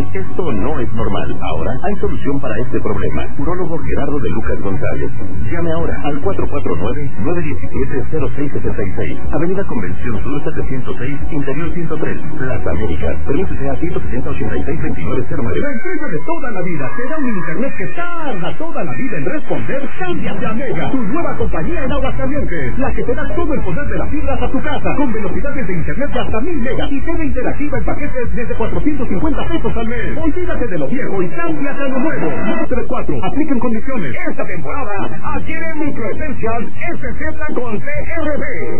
Esto no es normal. Ahora hay solución para este problema. Urólogo Gerardo de Lucas González. Llame ahora al 449-917-0676. Avenida Convención Sur 706, Interior 103, Las Américas. Permítese a 170-86-2909. La empresa de toda la vida te da un internet que tarda toda la vida en responder. Cámbiate a Mega, tu nueva compañía en Aguascalientes, la que te da todo el poder de las fibras a tu casa, con velocidades de internet de hasta 1000 megas y TV interactiva en paquetes desde 450 pesos al mes. Olvídate de lo viejo y cámbiate a lo nuevo. 234, aplican condiciones. Esta temporada adquiere Microessentials SZ con CRB.